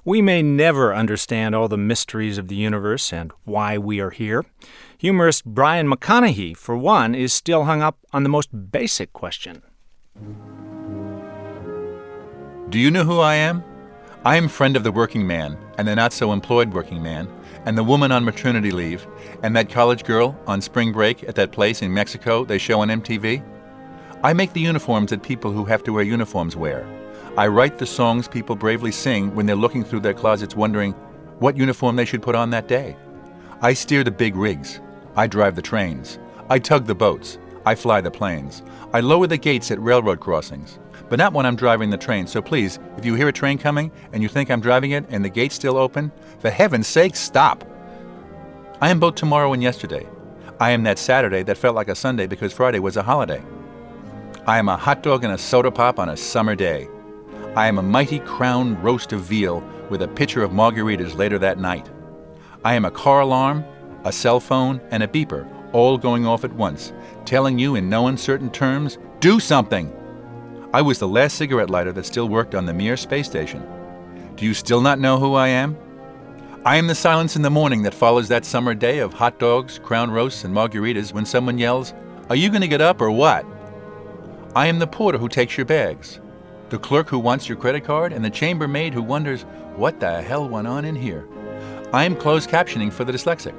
We may never understand all the mysteries of the universe and why we are here. Humorist Brian McConaughey, for one, is still hung up on the most basic question. Do you know who I am? I am friend of the working man, and the not-so-employed working man, and the woman on maternity leave, and that college girl on spring break at that place in Mexico they show on MTV. I make the uniforms that people who have to wear uniforms wear. I write the songs people bravely sing when they're looking through their closets wondering what uniform they should put on that day. I steer the big rigs. I drive the trains. I tug the boats. I fly the planes. I lower the gates at railroad crossings. But not when I'm driving the train, so please, if you hear a train coming and you think I'm driving it and the gate's still open, for heaven's sake, stop. I am both tomorrow and yesterday. I am that Saturday that felt like a Sunday because Friday was a holiday. I am a hot dog and a soda pop on a summer day. I am a mighty crown roast of veal with a pitcher of margaritas later that night. I am a car alarm, a cell phone, and a beeper, all going off at once, telling you in no uncertain terms, do something! I was the last cigarette lighter that still worked on the Mir space station. Do you still not know who I am? I am the silence in the morning that follows that summer day of hot dogs, crown roasts, and margaritas when someone yells, "Are you going to get up or what?" I am the porter who takes your bags, the clerk who wants your credit card, and the chambermaid who wonders what the hell went on in here. I am closed captioning for the dyslexic.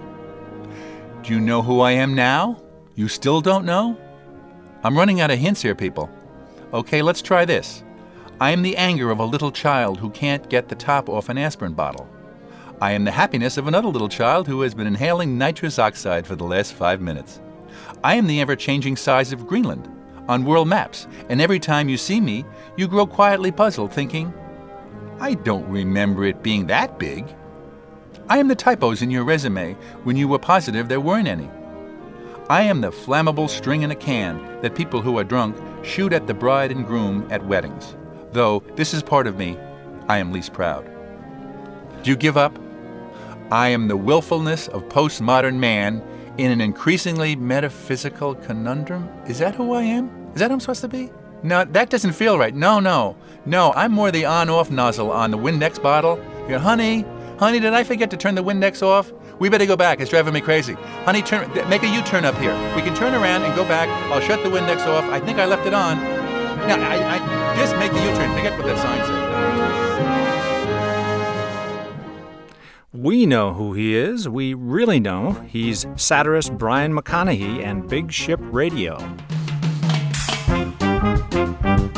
Do you know who I am now? You still don't know? I'm running out of hints here, people. Okay, let's try this. I am the anger of a little child who can't get the top off an aspirin bottle. I am the happiness of another little child who has been inhaling nitrous oxide for the last 5 minutes. I am the ever-changing size of Greenland on world maps, and every time you see me, you grow quietly puzzled, thinking, I don't remember it being that big. I am the typos in your resume when you were positive there weren't any. I am the flammable string in a can that people who are drunk shoot at the bride and groom at weddings. Though this is part of me, I am least proud. Do you give up? I am the willfulness of postmodern man in an increasingly metaphysical conundrum. Is that who I am? Is that who I'm supposed to be? No, that doesn't feel right. No, I'm more the on-off nozzle on the Windex bottle. You go, honey, did I forget to turn the Windex off? We better go back. It's driving me crazy. Honey, make a U-turn up here. We can turn around and go back. I'll shut the Windex off. I think I left it on. Now, I just make the U-turn. Forget what that sign says. We know who he is. We really know. He's satirist Brian McConaughey and Big Ship Radio.